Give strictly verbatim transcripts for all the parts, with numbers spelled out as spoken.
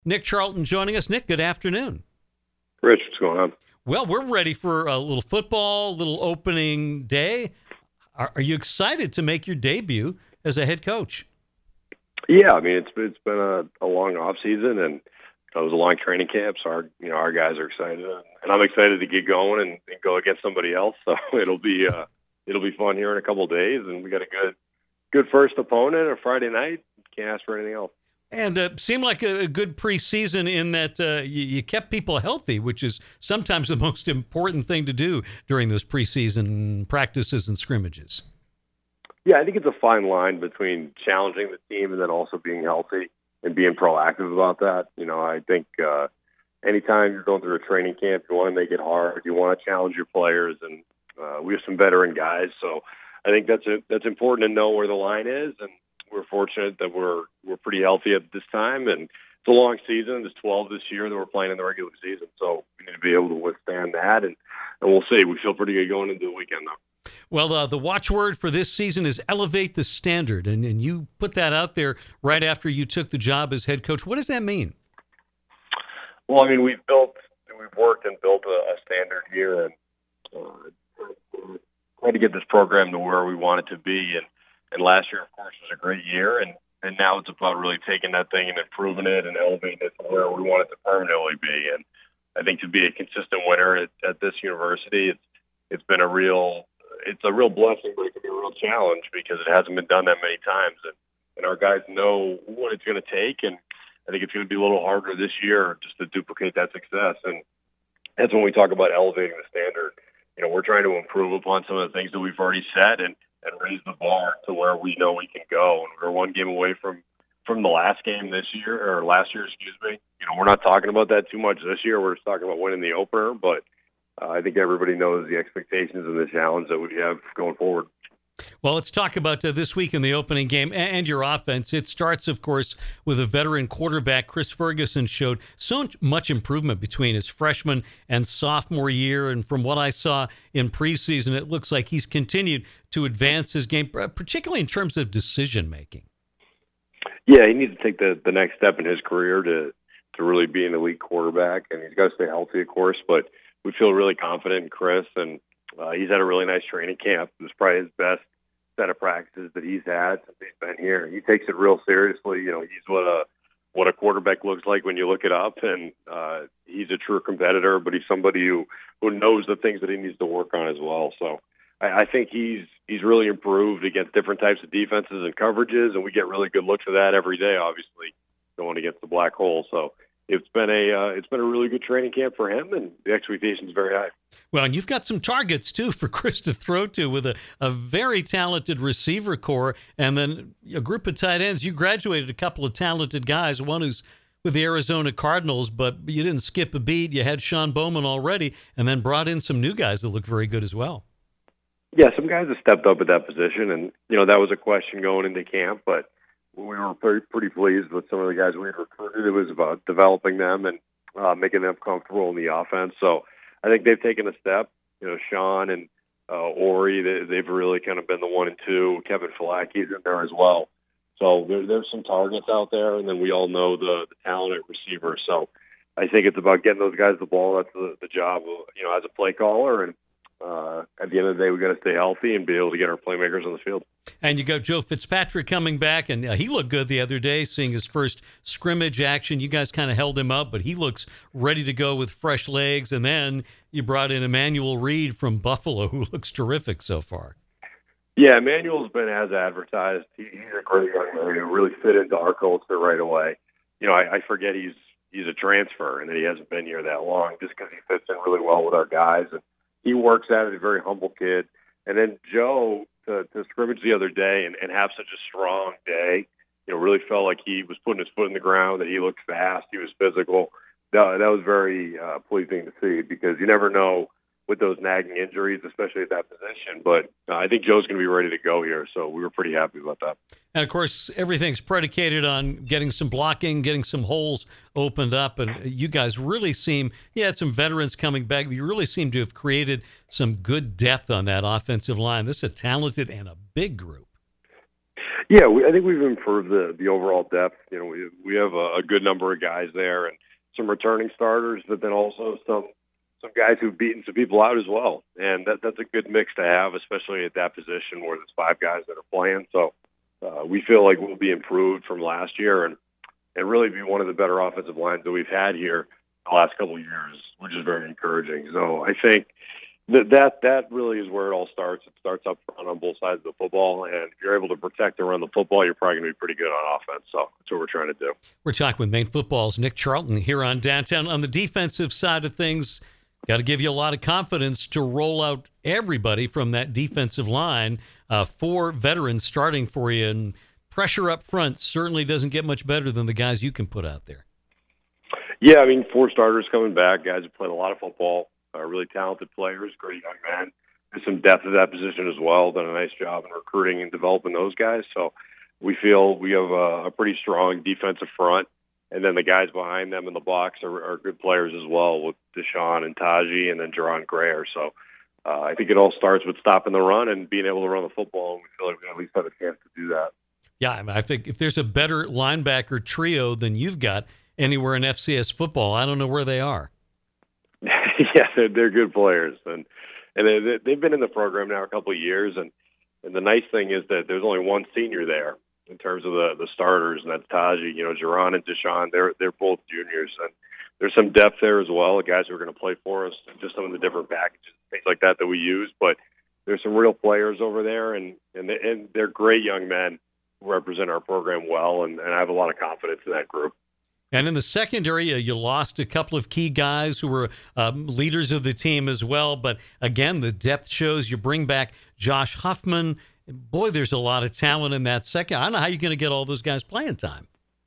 Nick Charlton joining us. Nick, good afternoon. Rich, what's going on? Well, we're ready for a little football, little opening day. Are, are you excited to make your debut as a head coach? Yeah, I mean it's it's been a, a long off season, and it was a long training camp. So our you know our guys are excited, and I'm excited to get going and, and go against somebody else. So it'll be uh, it'll be fun here in a couple of days, and we got a good good first opponent on Friday night. Can't ask for anything else. And uh, seemed like a, a good preseason in that uh, you, you kept people healthy, which is sometimes the most important thing to do during those preseason practices and scrimmages. Yeah, I think it's a fine line between challenging the team and then also being healthy and being proactive about that. You know, I think uh, anytime you're going through a training camp, you want to make it hard. You want to challenge your players, and uh, we have some veteran guys, so I think that's a, that's important to know where the line is. And we're fortunate that we're we're pretty healthy at this time, and it's a long season. There's twelve this year that we're playing in the regular season, so we need to be able to withstand that, and, and we'll see. We feel pretty good going into the weekend, though. Well, uh, the watchword for this season is elevate the standard, and, and you put that out there right after you took the job as head coach. What does that mean? Well, I mean, we've built, we've worked and built a, a standard here, and uh, tried to get this program to where we want it to be, and And last year, of course, was a great year, and, and now it's about really taking that thing and improving it and elevating it to where we want it to permanently be. And I think to be a consistent winner at, at this university, it's it's been a real it's a real blessing, but it can be a real challenge because it hasn't been done that many times, and, and our guys know what it's going to take, and I think it's going to be a little harder this year just to duplicate that success. And that's when we talk about elevating the standard. You know, we're trying to improve upon some of the things that we've already set, and and raise the bar to where we know we can go. And we're one game away from, from the last game this year, or last year, excuse me. You know, we're not talking about that too much this year. We're just talking about winning the opener, but uh, I think everybody knows the expectations and the challenge that we have going forward. Well, let's talk about uh, this week in the opening game and your offense. It starts, of course, with a veteran quarterback. Chris Ferguson showed so much improvement between his freshman and sophomore year. And from what I saw in preseason, it looks like he's continued to advance his game, particularly in terms of decision-making. Yeah, he needs to take the, the next step in his career to, to really be an elite quarterback. And he's got to stay healthy, of course, but we feel really confident in Chris. And uh, he's had a really nice training camp. It was probably his best set of practices that he's had since he's been here. He takes it real seriously. You know, he's what a what a quarterback looks like when you look it up, and uh, he's a true competitor. But he's somebody who who knows the things that he needs to work on as well. So I, I think he's he's really improved against different types of defenses and coverages, and we get really good looks of that every day. Obviously, going against the black hole. So it's been a uh, it's been a really good training camp for him, and the expectation is very high. Well, and you've got some targets, too, for Chris to throw to with a, a very talented receiver core and then a group of tight ends. You graduated a couple of talented guys, one who's with the Arizona Cardinals, but you didn't skip a beat. You had Sean Bowman already and then brought in some new guys that look very good as well. Yeah, some guys have stepped up at that position, and, you know, that was a question going into camp, but we were pretty, pretty pleased with some of the guys we had recruited. It was about developing them and uh, making them comfortable in the offense. So I think they've taken a step. You know, Sean and uh, Ori, they, they've really kind of been the one and two. Kevin Falacki's in there as well. So there, there's some targets out there, and then we all know the, the talent at receiver. So I think it's about getting those guys the ball. That's the, the job, of, you know, as a play caller. And uh, at the end of the day, we got to stay healthy and be able to get our playmakers on the field. And you got Joe Fitzpatrick coming back, and uh, he looked good the other day, seeing his first scrimmage action. You guys kind of held him up, but he looks ready to go with fresh legs. And then you brought in Emmanuel Reed from Buffalo, who looks terrific so far. Yeah, Emmanuel's been as advertised. He, he's a great young man who really fit into our culture right away. You know, I, I forget he's he's a transfer and that he hasn't been here that long just because he fits in really well with our guys. And he works at it, a very humble kid. And then Joe, to, to scrimmage the other day and, and have such a strong day, you know, really felt like he was putting his foot in the ground, that he looked fast, he was physical. That, that was very uh, pleasing to see because you never know with those nagging injuries, especially at that position. But uh, I think Joe's going to be ready to go here, so we were pretty happy about that. And, of course, everything's predicated on getting some blocking, getting some holes opened up. And you guys really seem – you had some veterans coming back. But you really seem to have created some good depth on that offensive line. This is a talented and a big group. Yeah, we, I think we've improved the the overall depth. You know, we we have a, a good number of guys there and some returning starters, but then also some some guys who've beaten some people out as well. And that that's a good mix to have, especially at that position where there's five guys that are playing. So uh, we feel like we'll be improved from last year and and really be one of the better offensive lines that we've had here the last couple of years, which is very encouraging. So I think that that that really is where it all starts. It starts up front on both sides of the football, and if you're able to protect and run the football, you're probably going to be pretty good on offense. So that's what we're trying to do. We're talking with Maine Football's Nick Charlton here on Downtown. On the defensive side of things, got to give you a lot of confidence to roll out everybody from that defensive line. Uh, four veterans starting for you, and pressure up front certainly doesn't get much better than the guys you can put out there. Yeah, I mean, four starters coming back, guys who played a lot of football. Uh, really talented players, great young men. There's some depth at that position as well. Done a nice job in recruiting and developing those guys. So we feel we have a, a pretty strong defensive front. And then the guys behind them in the box are, are good players as well, with Deshaun and Taji and then Jerron Grayer. So uh, I think it all starts with stopping the run and being able to run the football. And we feel like we at least have a chance to do that. Yeah, I, mean, I think if there's a better linebacker trio than you've got anywhere in F C S football, I don't know where they are. Yeah, they're, they're good players, and and they, they've been in the program now a couple of years. And, and the nice thing is that there's only one senior there in terms of the, the starters, and that's Taji. You know, Jerron and Deshaun, they're they're both juniors, and there's some depth there as well. The guys who are going to play for us, and just some of the different packages, things like that that we use. But there's some real players over there, and and, they, and they're great young men who represent our program well, and, and I have a lot of confidence in that group. And in the secondary, uh, you lost a couple of key guys who were um, leaders of the team as well. But again, the depth shows. You bring back Josh Huffman. Boy, there's a lot of talent in that second. I don't know how you're going to get all those guys playing time.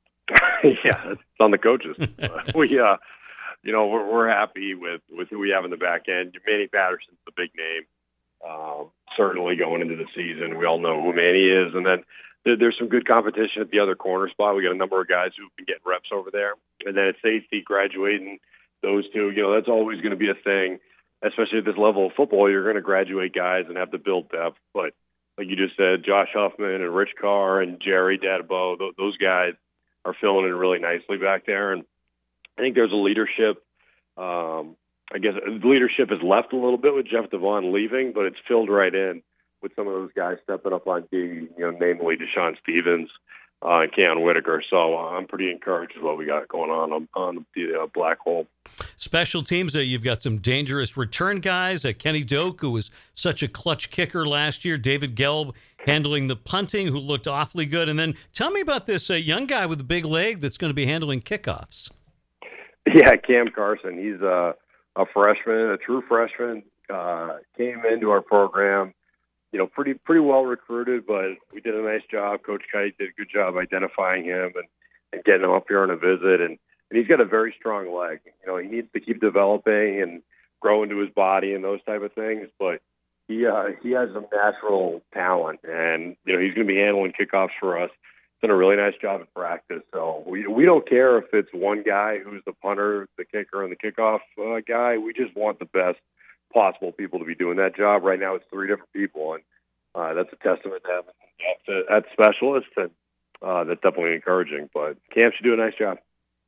Yeah, it's on the coaches. we, uh, you know, we're, we're happy with, with who we have in the back end. Manny Patterson's the big name, uh, certainly going into the season. We all know who Manny is. And then there's some good competition at the other corner spot. We got a number of guys who've been getting reps over there. And then at safety, graduating those two, you know, that's always going to be a thing, especially at this level of football. You're going to graduate guys and have to build depth. But like you just said, Josh Huffman and Rich Carr and Jerry Dadabo, th- those guys are filling in really nicely back there. And I think there's a leadership. Um, I guess the leadership is left a little bit with Jeff Devon leaving, but it's filled right in with some of those guys stepping up on D, you know, namely Deshaun Stevens uh, and Keon Whitaker. So uh, I'm pretty encouraged with what we got going on on, on the uh, Black Hole. Special teams, uh, you've got some dangerous return guys. Uh, Kenny Doak, who was such a clutch kicker last year. David Gelb handling the punting, who looked awfully good. And then tell me about this uh, young guy with a big leg that's going to be handling kickoffs. Yeah, Cam Carson. He's a, a freshman, a true freshman. Uh, came into our program, you know, pretty pretty well recruited, but we did a nice job. Coach Kite did a good job identifying him and, and getting him up here on a visit. And, and he's got a very strong leg. You know, he needs to keep developing and grow into his body and those type of things. But he uh, he has some natural talent, and you know he's going to be handling kickoffs for us. Done a really nice job in practice. So we we don't care if it's one guy who's the punter, the kicker, and the kickoff uh, guy. We just want the best possible people to be doing that job. Right now, it's three different people, and uh, that's a testament to having that specialist, and uh, that's definitely encouraging. But Cam should do a nice job.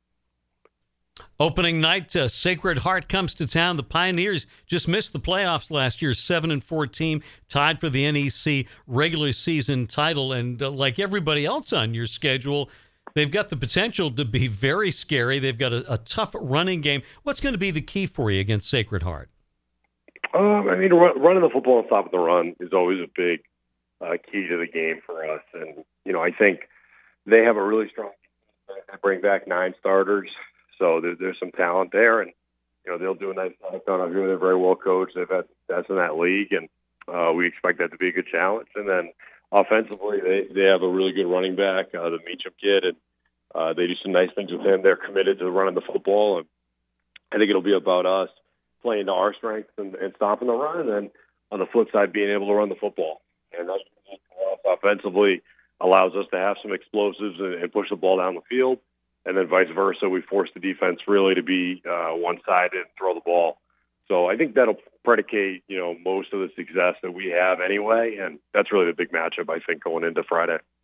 Opening night, uh, Sacred Heart comes to town. The Pioneers just missed the playoffs last year, seven and four team, tied for the N E C regular season title. And uh, like everybody else on your schedule, they've got the potential to be very scary. They've got a, a tough running game. What's going to be the key for you against Sacred Heart? Um, I mean, run, running the football and stopping the run is always a big uh, key to the game for us. And, you know, I think they have a really strong team. They bring back nine starters. So there, there's some talent there, and you know they'll do a nice job down here. They're very well coached. They've had success in that league, and uh, we expect that to be a good challenge. And then offensively, they they have a really good running back, uh, the Meacham kid, and uh, they do some nice things with him. They're committed to running the football, and I think it'll be about us playing to our strengths and, and stopping the run, and then on the flip side, being able to run the football. And that's offensively allows us to have some explosives and, and push the ball down the field. And then vice versa, we force the defense really to be uh, one-sided and throw the ball. So I think that'll predicate, you know, most of the success that we have anyway, and that's really the big matchup, I think, going into Friday.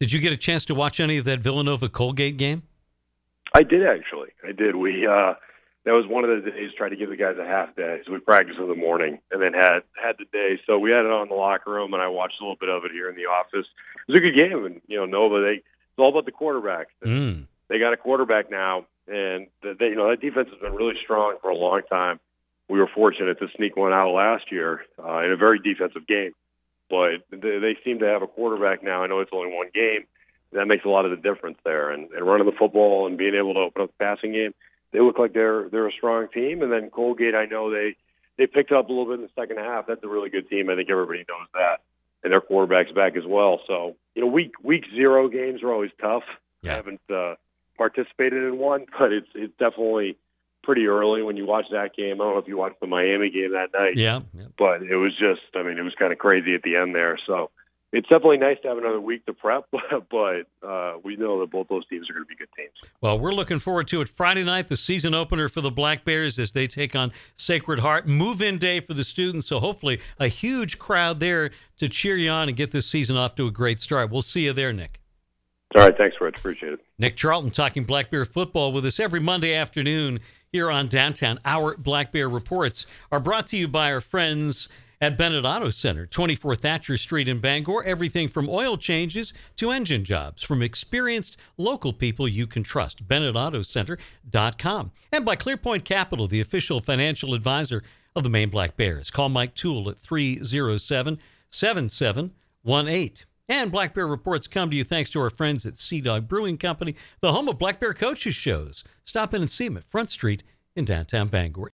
Did you get a chance to watch any of that Villanova-Colgate game? I did, actually. I did. We uh, that was one of the days, tried to give the guys a half day. So we practiced in the morning and then had, had the day. So we had it on in the locker room, and I watched a little bit of it here in the office. It was a good game. And, you know, Nova, they, it's all about the quarterback. Mm. They got a quarterback now, and they, you know, that defense has been really strong for a long time. We were fortunate to sneak one out last year uh, in a very defensive game. But they, they seem to have a quarterback now. I know it's only one game. That makes a lot of the difference there. And, and running the football and being able to open up the passing game, they look like they're they're a strong team. And then Colgate, I know they, they picked up a little bit in the second half. That's a really good team. I think everybody knows that. And their quarterback's back as well. So, you know, week week zero games are always tough. Yeah. I haven't uh, participated in one, but it's it's definitely pretty early when you watch that game. I don't know if you watched the Miami game that night. Yeah. yeah. But it was just, I mean, it was kind of crazy at the end there. So it's definitely nice to have another week to prep, but uh, we know that both those teams are going to be good teams. Well, we're looking forward to it. Friday night, the season opener for the Black Bears as they take on Sacred Heart. Move-in day for the students, so hopefully a huge crowd there to cheer you on and get this season off to a great start. We'll see you there, Nick. All right, thanks, Rich. Appreciate it. Nick Charlton talking Black Bear football with us every Monday afternoon here on Downtown. Our Black Bear Reports are brought to you by our friends at Bennett Auto Center, twenty-four Thatcher Street in Bangor. Everything from oil changes to engine jobs from experienced local people you can trust. Bennett Auto Center dot com. And by ClearPoint Capital, the official financial advisor of the Maine Black Bears. Call Mike Toole at three oh seven, seven seven one eight. And Black Bear Reports come to you thanks to our friends at Sea Dog Brewing Company, the home of Black Bear Coaches shows. Stop in and see them at Front Street in downtown Bangor.